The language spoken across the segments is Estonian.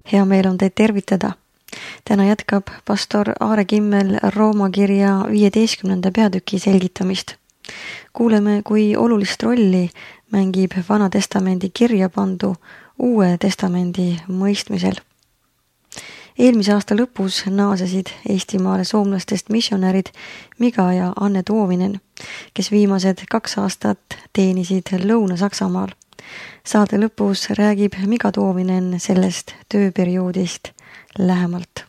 Hea meel on teid tervitada. Täna jätkab pastor Aare Kimmel Rooma kirja 15. peatüki selgitamist. Kuuleme, kui olulist rolli mängib Vana Testamendi kirja pandu Uue Testamendi mõistmisel. Eelmise aasta lõpus naasesid Eestimaale soomlastest missionärid Miga ja Anne Tuominen, kes viimased 2 aastat teenisid Lõuna-Saksamaal. Saade lõpus räägib Miga Tuominen sellest tööperioodist lähemalt.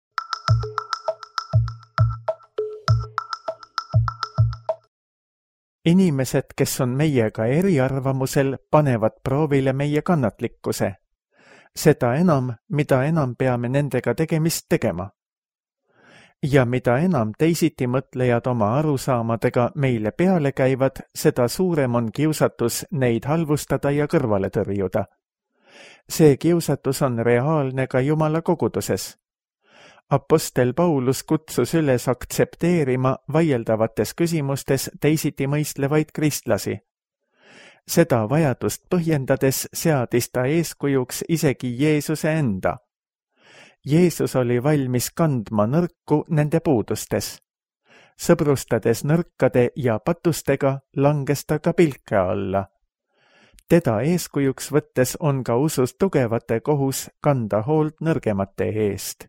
Inimesed, kes on meiega eriarvamusel, panevad proovile meie kannatlikkuse. Seda enam, mida enam peame nendega tegemist tegema. Ja mida enam teisiti mõtlejad oma arusaamadega meile peale käivad, seda suurem on kiusatus neid halvustada ja kõrvale tõrjuda. See kiusatus on reaalne ka Jumala koguduses. Apostel Paulus kutsus üles aktsepteerima vaieldavates küsimustes teisiti mõistlevaid kristlasi. Seda vajadust põhjendades seadis ta eeskujuks isegi Jeesuse enda. Jeesus oli valmis kandma nõrku nende puudustes. Sõbrustades nõrkade ja patustega langes ta ka pilke alla. Teda eeskujuks võttes on ka usus tugevate kohus kanda hoolt nõrgemate eest.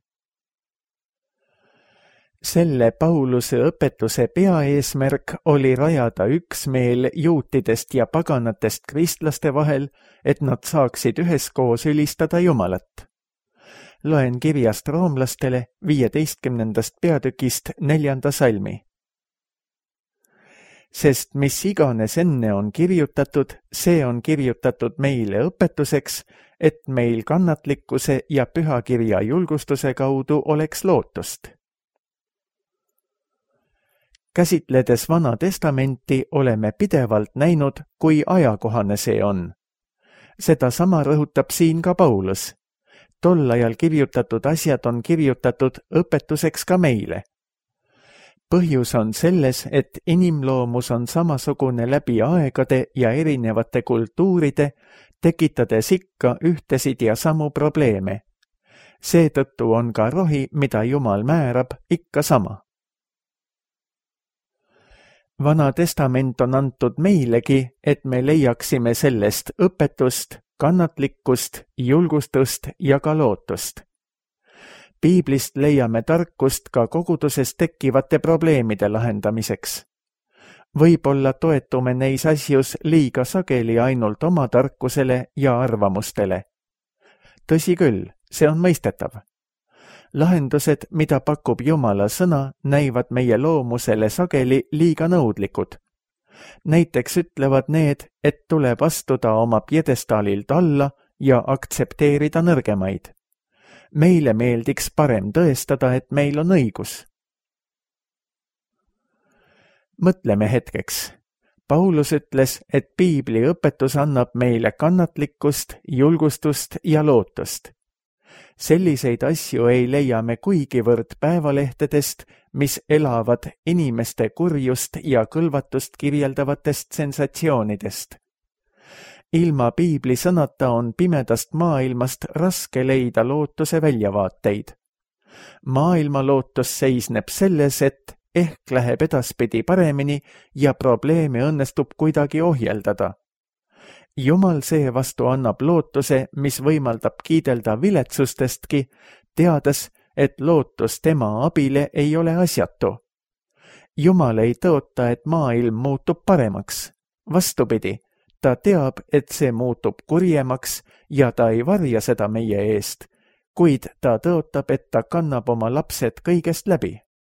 Selle Pauluse õpetuse peaeesmärk oli rajada üksmeel juutidest ja paganatest kristlaste vahel, et nad saaksid üheskoos ülistada Jumalat. Loen kirjast roomlastele 15. peatükist 4. salmi. Sest mis iganes enne on kirjutatud, see on kirjutatud meile õpetuseks, et meil kannatlikkuse ja pühakirja julgustuse kaudu oleks lootust. Käsitledes Vana Testamenti oleme pidevalt näinud, kui ajakohane see on. Seda sama rõhutab siin ka Paulus. Tol ajal kirjutatud asjad on kirjutatud õpetuseks ka meile. Põhjus on selles, et inimloomus on samasugune läbi aegade ja erinevate kultuuride, tekitades ikka ühtesid ja samu probleeme. Seetõttu on ka rohi, mida Jumal määrab, ikka sama. Vana Testament on antud meilegi, et me leiaksime sellest õpetust, kannatlikkust, julgustust ja ka lootust. Piiblist leiame tarkust ka koguduses tekkivate probleemide lahendamiseks. Võib-olla toetume neis asjus liiga sageli ainult oma tarkusele ja arvamustele. Tõsi küll, see on mõistetav. Lahendused, mida pakub Jumala sõna, näivad meie loomusele sageli liiga nõudlikud. Näiteks ütlevad need, et tuleb astuda oma pjedestaalilt alla ja aktsepteerida nõrgemaid. Meile meeldiks parem tõestada, et meil on õigus. Mõtleme hetkeks. Paulus ütles, et Piibli õpetus annab meile kannatlikkust, julgustust ja lootust. Selliseid asju ei leia me kuigivõrd päevalehtedest, mis elavad inimeste kurjust ja kõlvatust kirjeldavatest sensatsioonidest. Ilma Piibli sõnata on pimedast maailmast raske leida lootuse väljavaateid. Maailma lootus seisneb selles, et ehk läheb edaspidi paremini ja probleeme õnnestub kuidagi ohjeldada. Jumal seevastu annab lootuse, mis võimaldab kiidelda viletsustestki, teades, et lootus tema abile ei ole asjatu. Jumal ei tõota, et maailm muutub paremaks. Vastupidi, ta teab, et see muutub kurjemaks ja ta ei varja seda meie eest, kuid ta tõotab, et ta kannab oma lapsed kõigest läbi.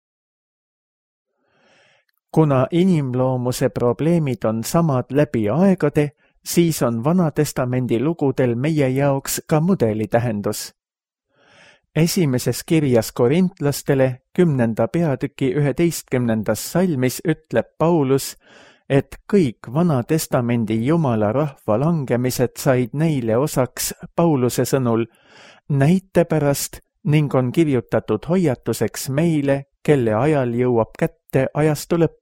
Kuna inimloomuse probleemid on samad läbi aegade, siis on Vana Testamendi lugudel meie jaoks ka mudeli tähendus. Esimeses kirjas korintlastele 10. peatüki 11. salmis ütleb Paulus, et kõik Vana Testamendi Jumala rahva langemised said neile osaks Pauluse sõnul näite pärast ning on kirjutatud hoiatuseks meile, kelle ajal jõuab kätte ajastu lõpp.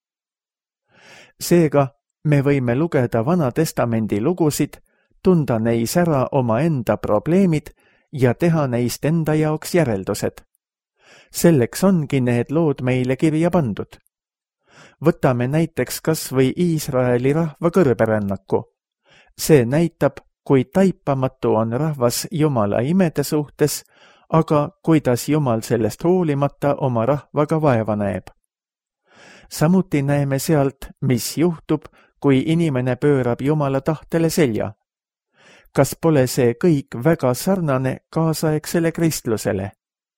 Seega, me võime lugeda Vana Testamendi lugusid, tunda neis ära omaenda probleemid ja teha neist enda jaoks järeldused. Selleks ongi need lood meile kirja pandud. Võtame näiteks kas või Iisraeli rahva kõrberännaku. See näitab, kui taipamatu on rahvas Jumala imede suhtes, aga kuidas Jumal sellest hoolimata oma rahvaga vaeva näeb. Samuti näeme sealt, mis juhtub, kui inimene pöörab Jumala tahtele selja. Kas pole see kõik väga sarnane kaasaegsele kristlusele?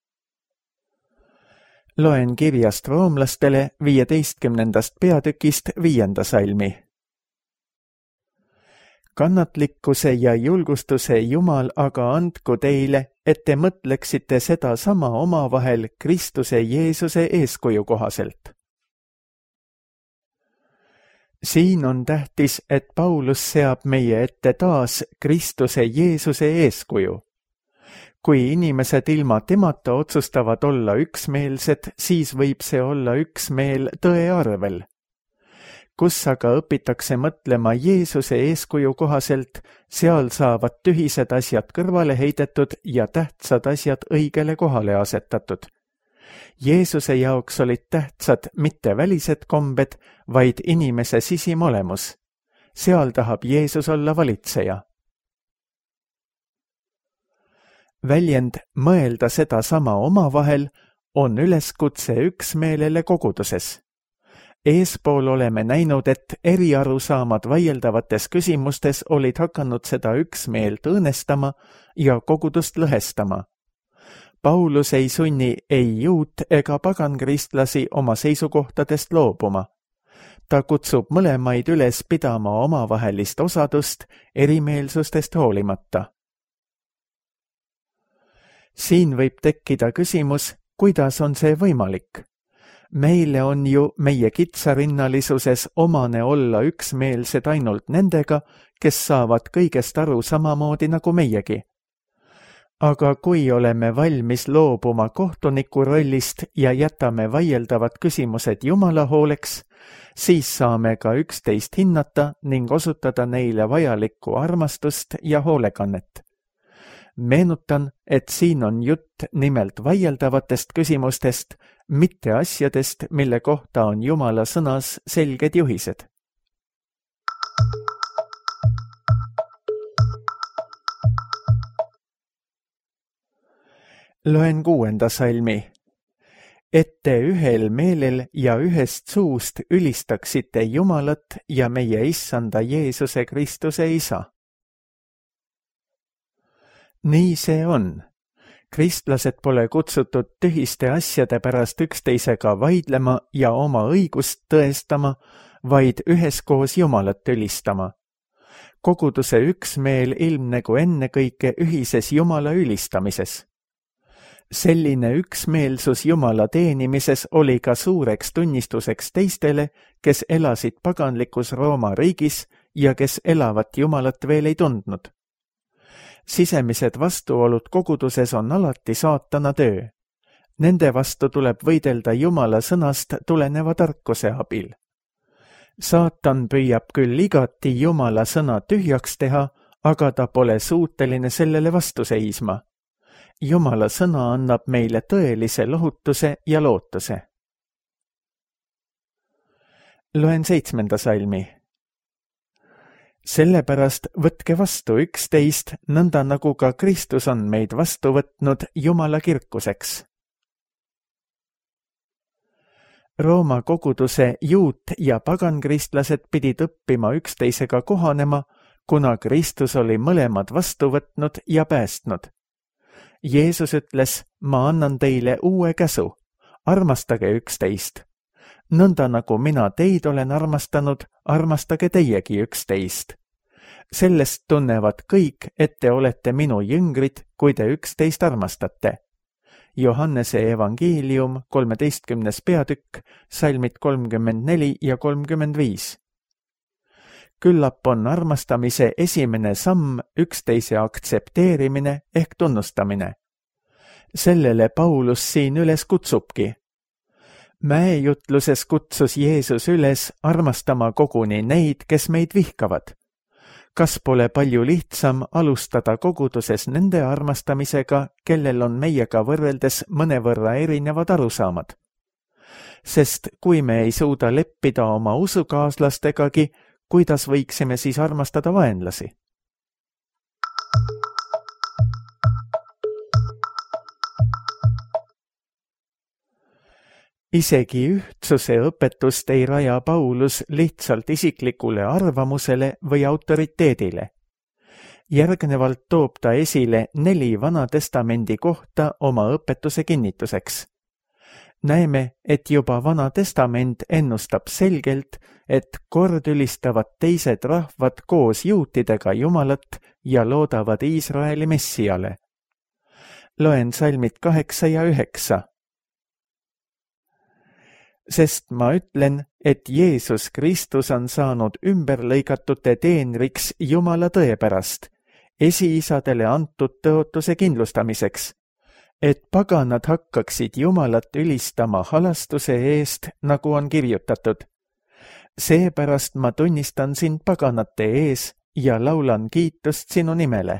Loen kirjast roomlastele 15. peatükist 5. salmi. Kannatlikkuse ja julgustuse Jumal aga andku teile, et te mõtleksite seda sama omavahel Kristuse Jeesuse eeskuju kohaselt. Siin on tähtis, et Paulus seab meie ette taas Kristuse Jeesuse eeskuju. Kui inimesed ilma temata otsustavad olla üksmeelsed, siis võib see olla üksmeel tõe arvel. Kus aga õpitakse mõtlema Jeesuse eeskuju kohaselt, seal saavad tühised asjad kõrvale heidetud ja tähtsad asjad õigele kohale asetatud. Jeesuse jaoks olid tähtsad mitte välised kombed, vaid inimese sisimolemus. Seal tahab Jeesus olla valitseja. Väljend mõelda seda sama omavahel on üleskutse üksmeelele koguduses. Eespool oleme näinud, et eriarusaamad vaieldavates küsimustes olid hakanud seda üksmeelt õõnestama ja kogudust lõhestama. Paulus ei sunni ei juut ega pagankristlasi oma seisukohtadest loobuma. Ta kutsub mõlemaid üles pidama omavahelist osadust erimeelsustest hoolimata. Siin võib tekkida küsimus, kuidas on see võimalik? Meile on ju meie kitsarinnalisuses omane olla üksmeelsed ainult nendega, kes saavad kõigest aru samamoodi nagu meiegi. Aga kui oleme valmis loobuma kohtuniku rollist ja jätame vaieldavad küsimused Jumala hooleks, siis saame ka üksteist hinnata ning osutada neile vajalikku armastust ja hoolekannet. Meenutan, et siin on jutt nimelt vaieldavatest küsimustest, mitte asjadest, mille kohta on Jumala sõnas selged juhised. Loen 6. salmi. Et te ühel meelel ja ühest suust ülistaksite Jumalat ja meie issanda Jeesuse Kristuse isa. Nii see on. Kristlased pole kutsutud tühiste asjade pärast üksteisega vaidlema ja oma õigust tõestama, vaid üheskoos Jumalat ülistama. Koguduse üksmeel ilmnegu ennekõike ühises Jumala ülistamises. Selline üksmeelsus Jumala teenimises oli ka suureks tunnistuseks teistele, kes elasid paganlikus Rooma riigis ja kes elavat Jumalat veel ei tundnud. Sisemised vastuolud koguduses on alati saatana töö. Nende vastu tuleb võidelda Jumala sõnast tuleneva tarkuse abil. Saatan püüab küll igati Jumala sõna tühjaks teha, aga ta pole suuteline sellele vastu seisma. Jumala sõna annab meile tõelise lohutuse ja lootuse. Loen 7. salmi. Sellepärast võtke vastu üksteist, nõnda nagu ka Kristus on meid vastu võtnud Jumala kirkuseks. Rooma koguduse juut ja pagankristlased pidid õppima üksteisega kohanema, kuna Kristus oli mõlemad vastu võtnud ja päästnud. Jeesus ütles, ma annan teile uue käsu, armastage üksteist. Nõnda nagu mina teid olen armastanud, armastage teiegi üksteist. Sellest tunnevad kõik, et te olete minu jüngrid, kui te üksteist armastate. Johannese evangeelium 13. peatükk, salmid 34 ja 35. Küllap on armastamise esimene samm üksteise aktsepteerimine ehk tunnustamine. Sellele Paulus siin üles kutsubki. Mäejutluses kutsus Jeesus üles armastama koguni neid, kes meid vihkavad. kas pole palju lihtsam alustada koguduses nende armastamisega, kellel on meiega võrreldes mõnevõrra erinevad arusaamad? Sest kui me ei suuda leppida oma usukaaslastegagi, kuidas võiksime siis armastada vaenlasi? Isegi ühtsuse õpetust ei raja Paulus lihtsalt isiklikule arvamusele või autoriteedile. Järgnevalt toob ta esile 4 Vana Testamendi kohta oma õpetuse kinnituseks. Näeme, et juba Vana Testament ennustab selgelt, et kord ülistavad teised rahvad koos juutidega Jumalat ja loodavad Iisraeli Messiale. Loen salmid 8 ja 9. Sest ma ütlen, et Jeesus Kristus on saanud ümberlõigatute teenriks Jumala tõe pärast, esiisadele antud tõotuse kindlustamiseks, et paganad hakkaksid Jumalat ülistama halastuse eest, nagu on kirjutatud. Seepärast ma tunnistan sind paganate ees ja laulan kiitust sinu nimele.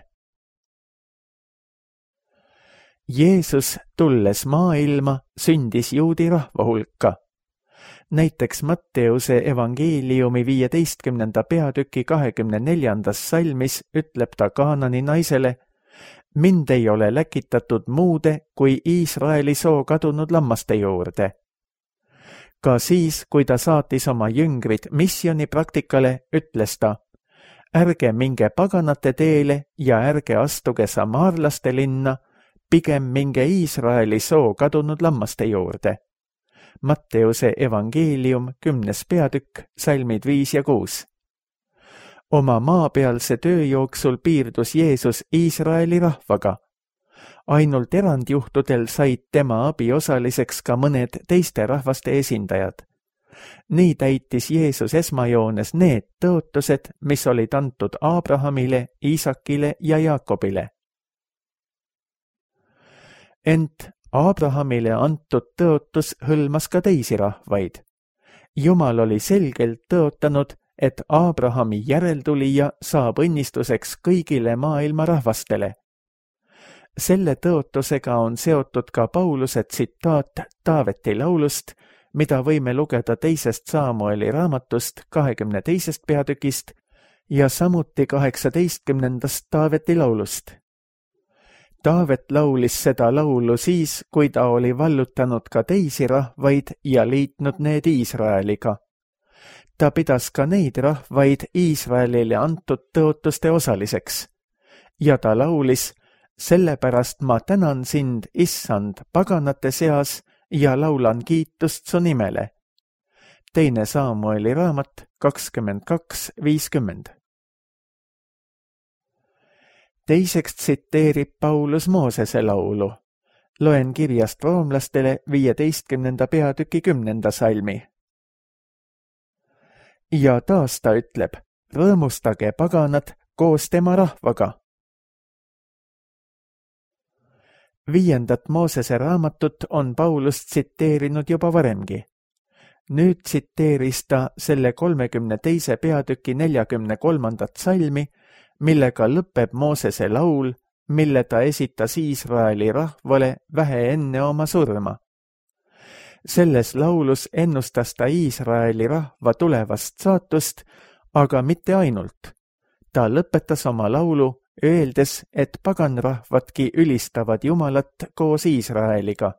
Jeesus, tulles maailma, sündis juudi rahva hulka. Näiteks Matteuse evangeeliumi 15. peatüki 24. salmis ütleb ta Kaanani naisele: mind ei ole läkitatud muude kui Iisraeli soo kadunud lammaste juurde. Ka siis, kui ta saatis oma jüngrid missionipraktikale, ütles ta: ärge minge paganate teele ja ärge astuge samaarlaste linna, pigem minge Iisraeli soo kadunud lammaste juurde. Matteuse evangeelium 10. peatükk, salmid 5 ja 6. Oma maapealse töö jooksul piirdus Jeesus Iisraeli rahvaga. Ainult erandjuhtudel said tema abiosaliseks ka mõned teiste rahvaste esindajad. Nii täitis Jeesus esmajoones need tõotused, mis olid antud Abrahamile, Iisakile ja Jaakobile. Ent Abrahamile antud tõotus hõlmas ka teisi rahvaid. Jumal oli selgelt tõotanud, et Abrahami järeltulija saab õnnistuseks kõigile maailma rahvastele. Selle tõotusega on seotud ka Pauluse tsitaat Taaveti laulust, mida võime lugeda 2. Saamueli raamatust 22. peatükist ja samuti 18. Taaveti laulust. Taavet laulis seda laulu siis, kui ta oli vallutanud ka teisi rahvaid ja liitnud need Iisraeliga. Ta pidas ka neid rahvaid Iisraelile antud tõotuste osaliseks. Ja ta laulis: sellepärast ma tänan sind, issand, paganate seas ja laulan kiitust su nimele. 2. Saamueli raamat 22:50. Teiseks tsiteerib Paulus Moosese laulu. Loen kirjast roomlastele 15. peatüki 10. salmi. Ja taas ta ütleb: rõõmustage paganad koos tema rahvaga. 5. Moosese raamatut on Paulus tsiteerinud juba varemgi. Nüüd tsiteeris ta selle 32. peatüki 43. salmi, millega lõpeb Moosese laul, mille ta esitas Iisraeli rahvale vähe enne oma surma. Selles laulus ennustas ta Iisraeli rahva tulevast saatust, aga mitte ainult. Ta lõpetas oma laulu, öeldes, et paganrahvadki ülistavad Jumalat koos Iisraeliga.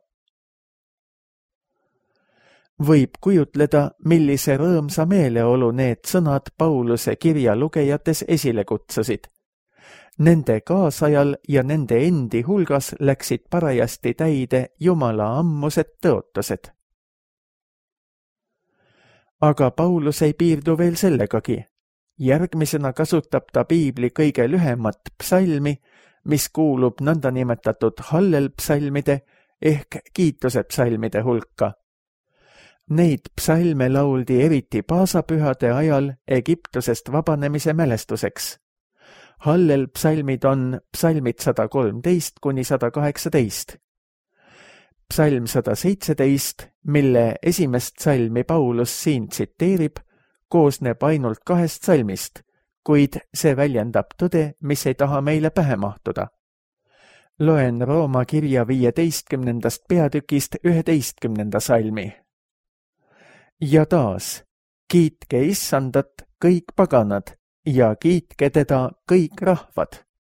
Võib kujutleda, millise rõõmsa meeleolu need sõnad Pauluse kirja lugejates esile kutsusid. Nende kaasajal ja nende endi hulgas läksid parajasti täide Jumala ammused tõotused. Aga Paulus ei piirdu veel sellegagi. Järgmisena kasutab ta piibli kõige lühemat psalmi, mis kuulub nõndanimetatud hallelpsalmide ehk kiituse psalmide hulka. Neid psalme lauldi eriti paasapühade ajal Egiptusest vabanemise mälestuseks. Hallelpsalmid on psalmid 113 kuni 118. Psalm 117, mille esimest psalmi Paulus siin tsiteerib, koosneb ainult 2 psalmist, kuid see väljendab tõde, mis ei taha meile pähe mahtuda. Loen Rooma kirja 15. peatükist 11. salmi. Ja taas, kiitke Issandat kõik paganad ja kiitke teda kõik rahvad.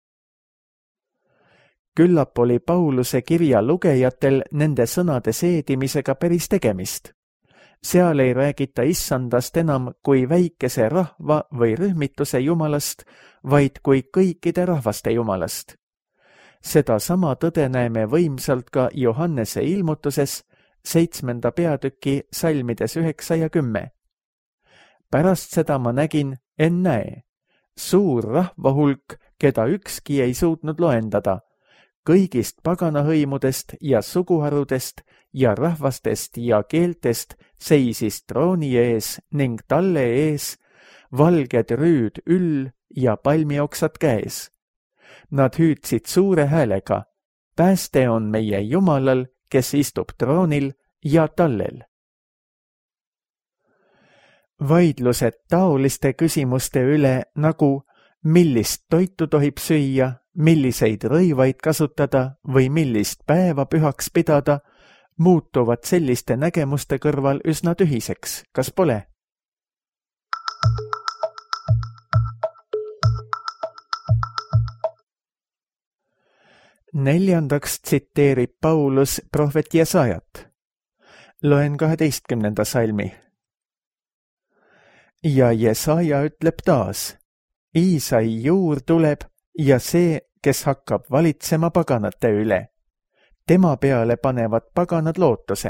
Küllap oli Pauluse kirja lugejatel nende sõnade seedimisega päris tegemist. Seal ei räägita Issandast enam kui väikese rahva või rühmituse jumalast, vaid kui kõikide rahvaste jumalast. Seda sama tõde näeme võimsalt ka Johannese ilmutuses 7. peatüki salmides 9 ja 10. Pärast seda ma nägin, ennäe, suur rahvahulk, keda ükski ei suutnud loendada, kõigist paganahõimudest ja suguharudest ja rahvastest ja keeltest seisis trooni ees ning talle ees valged rüüd üll ja palmioksad käes. Nad hüüdsid suure häälega, pääste on meie Jumalal, kes istub troonil ja tallel. Vaidlused taoliste küsimuste üle nagu millist toitu tohib süüa, milliseid rõivaid kasutada või millist päeva pühaks pidada, muutuvad selliste nägemuste kõrval üsna tühiseks, kas pole? Neljandaks tsiteerib Paulus prohvet Jesajat. Loen 12. salmi. Ja Jesaja ütleb taas, Iisai juur tuleb ja see, kes hakkab valitsema paganate üle. Tema peale panevad paganad lootuse.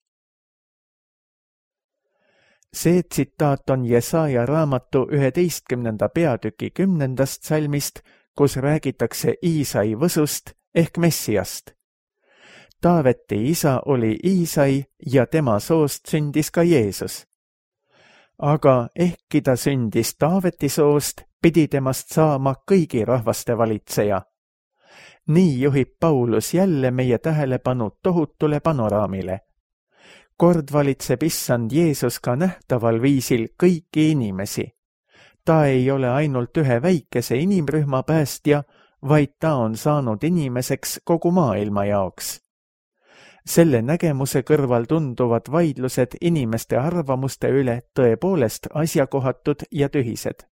See tsitaat on Jesaja raamatu 11. peatüki 10. salmist, kus räägitakse Iisai võsust ehk Messiast. Taaveti isa oli Iisai ja tema soost sündis ka Jeesus. Aga ehkki ta sündis Taaveti soost, pidi temast saama kõigi rahvaste valitseja. Nii juhib Paulus jälle meie tähelepanu tohutule panoraamile. Kord valitseb Issand Jeesus ka nähtaval viisil kõiki inimesi. Ta ei ole ainult ühe väikese inimrühma päästja, vaid ta on saanud inimeseks kogu maailma jaoks. Selle nägemuse kõrval tunduvad vaidlused inimeste arvamuste üle tõepoolest asjakohatud ja tühised.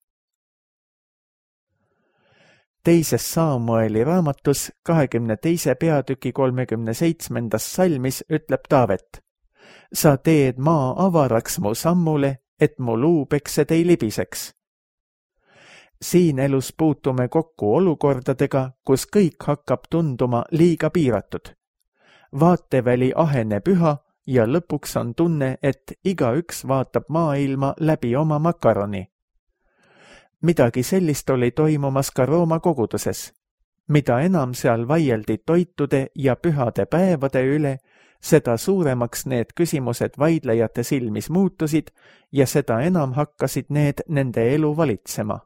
Teises Saamueli raamatus 22. peatüki 37. salmis ütleb Taavet, sa teed maa avaraks mu sammule, et mu luupeksed ei libiseks. Siin elus puutume kokku olukordadega, kus kõik hakkab tunduma liiga piiratud. Vaateväli aheneb üha ja lõpuks on tunne, et igaüks vaatab maailma läbi oma makaroni. Midagi sellist oli toimumas ka Rooma koguduses. Mida enam seal vaieldi toitude ja pühade päevade üle, seda suuremaks need küsimused vaidlejate silmis muutusid ja seda enam hakkasid need nende elu valitsema.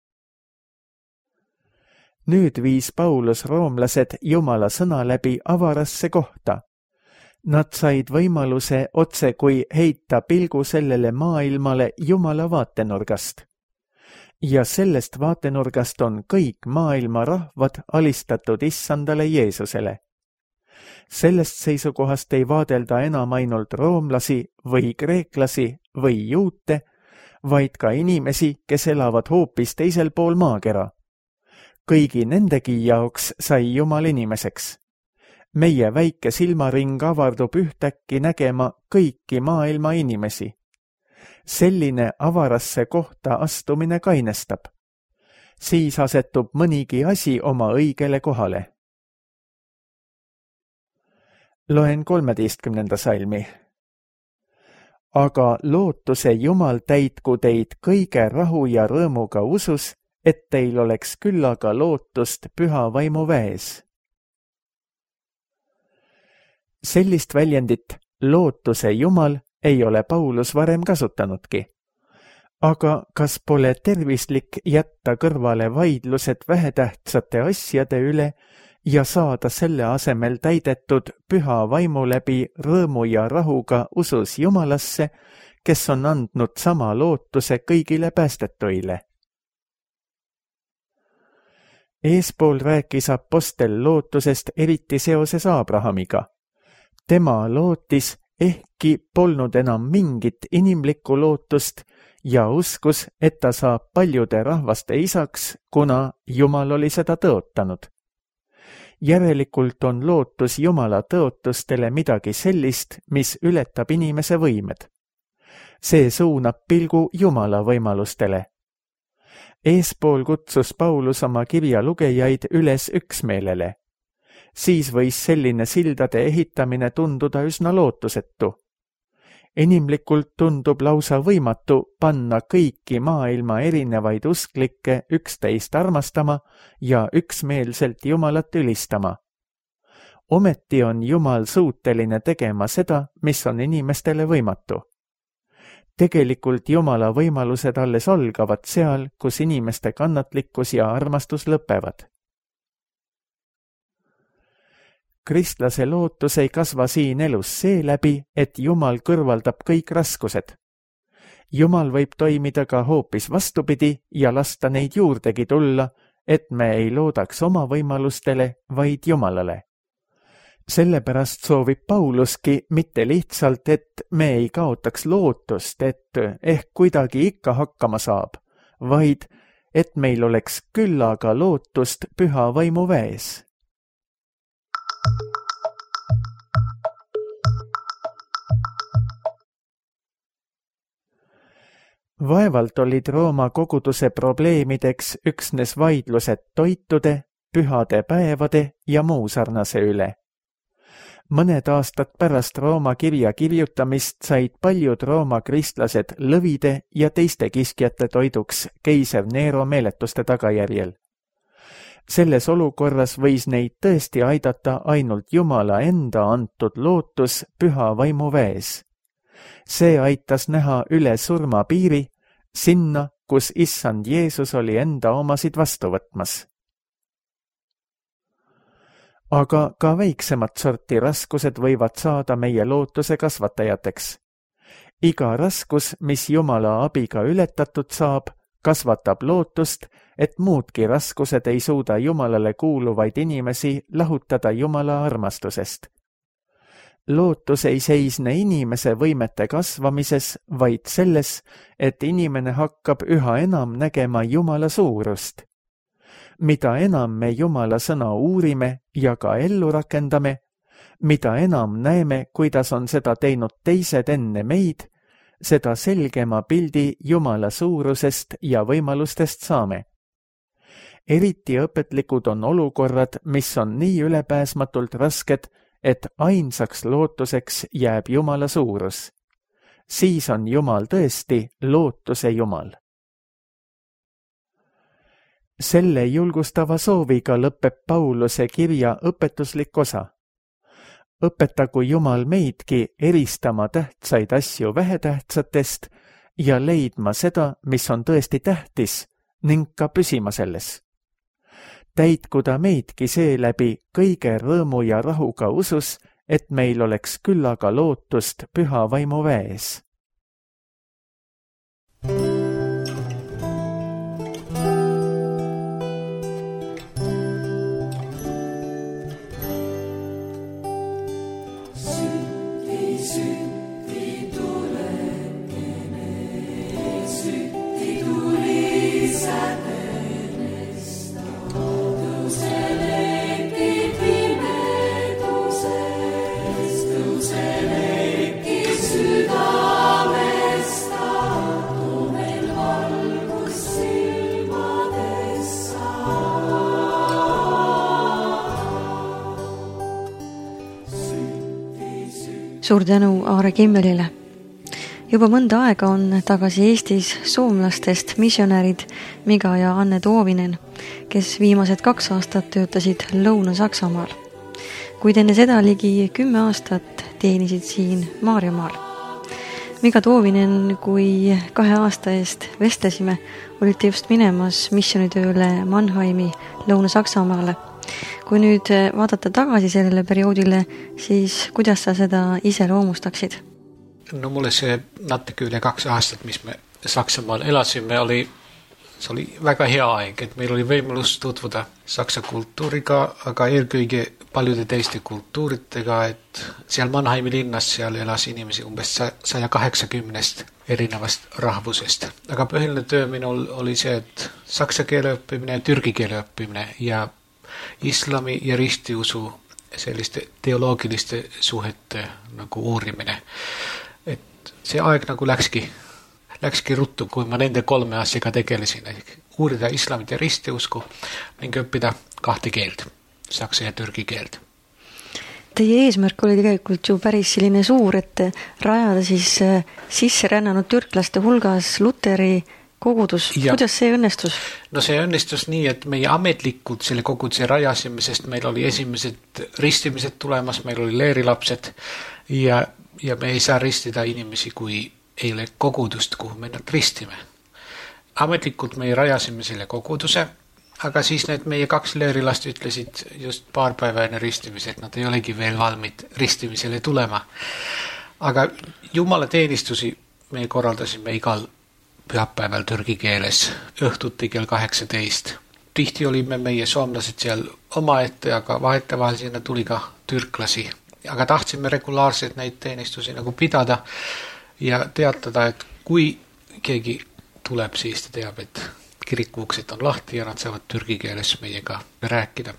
Nüüd viis Paulus roomlased Jumala sõna läbi avarasse kohta. Nad said võimaluse otse kui heita pilgu sellele maailmale Jumala vaatenurgast. Ja sellest vaatenurgast on kõik maailma rahvad alistatud Issandale Jeesusele. Sellest seisukohast ei vaadelda enam ainult roomlasi või kreeklasi või juute, vaid ka inimesi, kes elavad hoopis teisel pool maakera. Kõigi nendegi jaoks sai Jumal inimeseks. Meie väike silmaring avardub ühtäkki nägema kõiki maailma inimesi. Selline avarasse kohta astumine kainestab. Siis asetub mõnigi asi oma õigele kohale. Loen 13. salmi. Aga lootuse Jumal täitku teid kõige rahu ja rõõmuga usus, et teil oleks küllaga lootust püha vaimu väes. Sellist väljendit lootuse Jumal ei ole Paulus varem kasutanudki. Aga kas pole tervislik jätta kõrvale vaidlused vähetähtsate asjade üle ja saada selle asemel täidetud püha vaimu läbi rõõmu ja rahuga usus Jumalasse, kes on andnud sama lootuse kõigile päästetuile? Eespool rääkis apostel lootusest eriti seoses Abrahamiga. Tema lootis, ehkki polnud enam mingit inimlikku lootust ja uskus, et ta saab paljude rahvaste isaks, kuna Jumal oli seda tõotanud. Järelikult on lootus Jumala tõotustele midagi sellist, mis ületab inimese võimed. See suunab pilgu Jumala võimalustele. Eespool kutsus Paulus oma kirja lugejaid üles üksmeelele. Siis võis selline sildade ehitamine tunduda üsna lootusetu. Inimlikult tundub lausa võimatu panna kõiki maailma erinevaid usklikke üksteist armastama ja üksmeelselt Jumalat ülistama. Ometi on Jumal suuteline tegema seda, mis on inimestele võimatu. Tegelikult Jumala võimalused alles algavad seal, kus inimeste kannatlikkus ja armastus lõpevad. Kristlase lootus ei kasva siin elus seeläbi, et Jumal kõrvaldab kõik raskused. Jumal võib toimida ka hoopis vastupidi ja lasta neid juurdegi tulla, et me ei loodaks oma võimalustele, vaid Jumalale. Sellepärast soovib Pauluski mitte lihtsalt, et me ei kaotaks lootust, et ehk kuidagi ikka hakkama saab, vaid et meil oleks küllaga lootust Püha Vaimu väes. Vaevalt olid Rooma koguduse probleemideks üksnes vaidlused toitude, pühade päevade ja muu sarnase üle. Mõned aastad pärast Rooma kirja kirjutamist said paljud Rooma kristlased lõvide ja teiste kiskjate toiduks keiser Nero meeletuste tagajärjel. Selles olukorras võis neid tõesti aidata ainult Jumala enda antud lootus Püha Vaimu väes. See aitas näha üle surma piiri, sinna, kus Issand Jeesus oli enda omasid vastu võtmas. Aga ka väiksemat sorti raskused võivad saada meie lootuse kasvatajateks. Iga raskus, mis Jumala abiga ületatud saab, kasvatab lootust, et muudki raskused ei suuda Jumalale kuuluvaid inimesi lahutada Jumala armastusest. Lootus ei seisne inimese võimete kasvamises, vaid selles, et inimene hakkab üha enam nägema Jumala suurust. Mida enam me Jumala sõna uurime ja ka ellu rakendame, mida enam näeme, kuidas on seda teinud teised enne meid, seda selgema pildi Jumala suurusest ja võimalustest saame. Eriti õpetlikud on olukorrad, mis on nii ülepääsmatult rasked, et ainsaks lootuseks jääb Jumala suurus. Siis on Jumal tõesti lootuse Jumal. Selle julgustava sooviga lõpeb Pauluse kirja õpetuslik osa. Õpetagu Jumal meidki eristama tähtsaid asju vähetähtsatest ja leidma seda, mis on tõesti tähtis, ning ka püsima selles. Täitku ta meidki seeläbi kõige rõõmu ja rahuga usus, et meil oleks küllaga lootust Püha Vaimu väes. Suur tänu Aare Kimmelile. Juba mõnda aega on tagasi Eestis soomlastest missionärid Miga ja Anne Toovinen, kes viimased 2 aastat töötasid Lõuna-Saksamaal, kuid enne seda ligi 10 aastat teenisid siin Maarjamaal. Miga Toovinen, kui 2 aasta eest vestlesime, olite just minemas missionitööle Mannheimi Lõuna-Saksamaale. Kui nüüd vaadata tagasi sellele perioodile, siis kuidas sa seda ise loomustaksid? No mulle see natuke üle 2 aastat, mis me Saksamaal elasime, oli see oli väga hea aeg, et meil oli võimalus tutvuda saksa kultuuriga, aga eelkõige paljude teiste kultuuritega, et seal Mannheimi linnas seal elas inimesi umbes 180 erinevast rahvusest. Aga põhiline töö minul oli see, et saksa keele õppimine ja türgi keele õppimine ja islami ja ristiusu selliste teoloogiliste suhete nagu uurimine. Et see aeg nagu läkski ruttu, kui ma nende 3 asjaga tegelesin, uurida islamit ja ristiusku ning õppida 2 keelt, saksa ja türgi keelt. Teie eesmärk oli tegelikult ju päris selline suur, et rajada siis sisse rännanud türklaste hulgas Luteri kogudus. Kuidas see õnnestus? No see õnnestus nii, et meie ametlikult selle koguduse rajasime, sest meil oli esimesed ristimised tulemas, meil oli leerilapsed ja me ei saa ristida inimesi, kui ei ole kogudust, kuhu me nad ristime. Ametlikult me rajasime selle koguduse, aga siis need meie 2 leerilast ütlesid just paar päeva enne ristimise, et nad ei olegi veel valmid ristimisele tulema. Aga jumala teenistusi me korraldasime igal pühapäeval türgi keeles õhtuti kell 18. Tihti olime meie soomlased seal omaette, aga vahetevahel sinna tuli ka türklasi. Aga tahtsime regulaarselt neid teenistusi nagu pidada ja teatada, et kui keegi tuleb, siis ta teab, et kirikuuksed on lahti ja nad saavad türgi keeles meiega rääkida.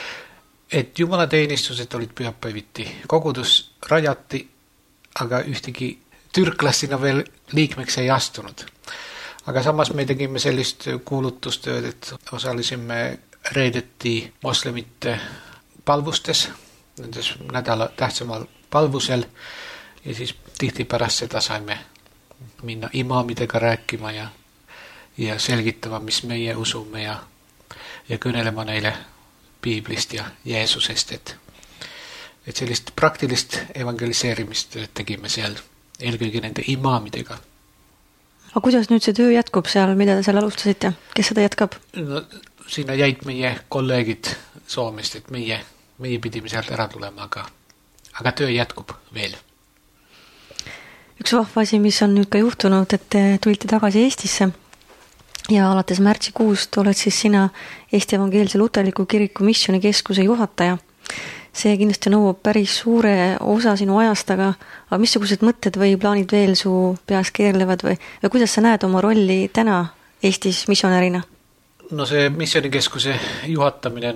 Et jumalateenistused olid pühapäeviti. Kogudus rajati, aga ühtegi türklasina veel liikmeks ei astunud. Aga samas me tegime sellist kuulutustööd, et osalisime reedeti moslemite palvustes, nendes nädala tähtsamal palvusel ja siis tihti pärast seda saime minna imaamidega rääkima ja selgitama, mis meie usume ja kõnelema neile piiblist ja Jeesusest, et sellist praktilist evangeliseerimist tegime seal eelkõige nende imaamidega. Aga kuidas nüüd see töö jätkub seal, mida te seal alustasite? Kes seda jätkab? No, sinna jäid meie kolleegid Soomest, et meie pidime sealt ära tulema, aga töö jätkub veel. Üks vahva asi, mis on nüüd ka juhtunud, et te tulite tagasi Eestisse ja alates märtsikuust oled siis sina Eesti Evangeelse Luterliku Kiriku Missioonikeskuse juhataja. See kindlasti nõuab päris suure osa sinu ajast, aga missugused mõtted või plaanid veel su peas keerlevad või kuidas sa näed oma rolli täna Eestis missionärina? No see missioonikeskuse juhatamine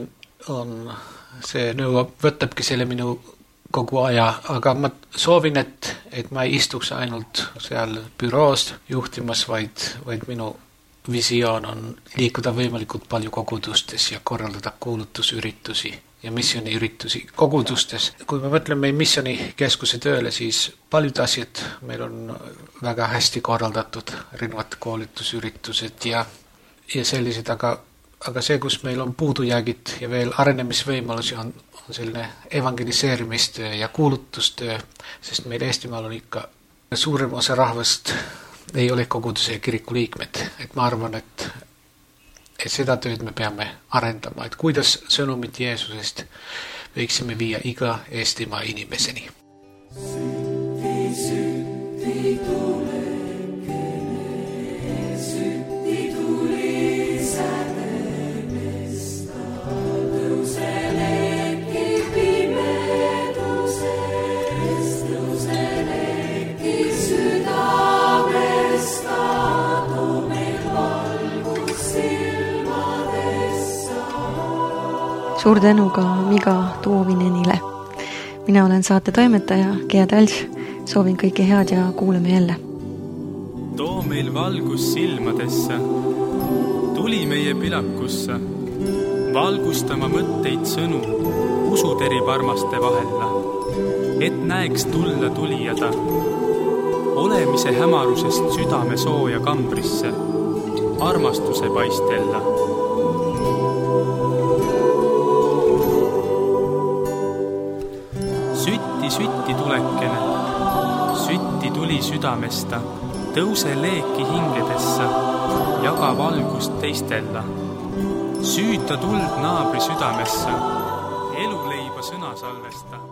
see võtabki selle minu kogu aja, aga ma soovin, et ma ei istuks ainult seal büroos juhtimas, vaid minu visioon on liikuda võimalikult palju kogudustes ja korraldada kuulutusüritusi ja missiooniüritusi kogudustes. Kui me mõtleme missioonikeskuse tööle, siis paljud asjad meil on väga hästi korraldatud, erinevad koolitusüritused ja sellised, aga see, kus meil on puudujäägid ja veel arenemisvõimalusi on selline evangeliseerimistöö ja kuulutustöö, sest meil Eestimaal on ikka suurem osa rahvast ei ole koguduse ja kiriku liikmed. Et ma arvan, et seda tööd me peame arendama, et kuidas sõnumit Jeesusest võiksime viia iga Eestimaa inimeseni. Suur tänu ka Miga Tuovinenile. Mina olen saate toimetaja Gea Täls. Soovin kõike head ja kuuleme jälle. Too meil valgus silmadesse, tuli meie pilakusse, valgustama mõtteid sõnu, usuterib armaste vahella, et näeks tulla tulijada, olemise hämarusest südame sooja kambrisse, armastuse paistella. Sütti tulekene, sütti tuli südamesta, tõuse leeki hingedessa, jaga valgust teistella. Süüta tuld naabri südamessa, eluleiba sõna salvesta.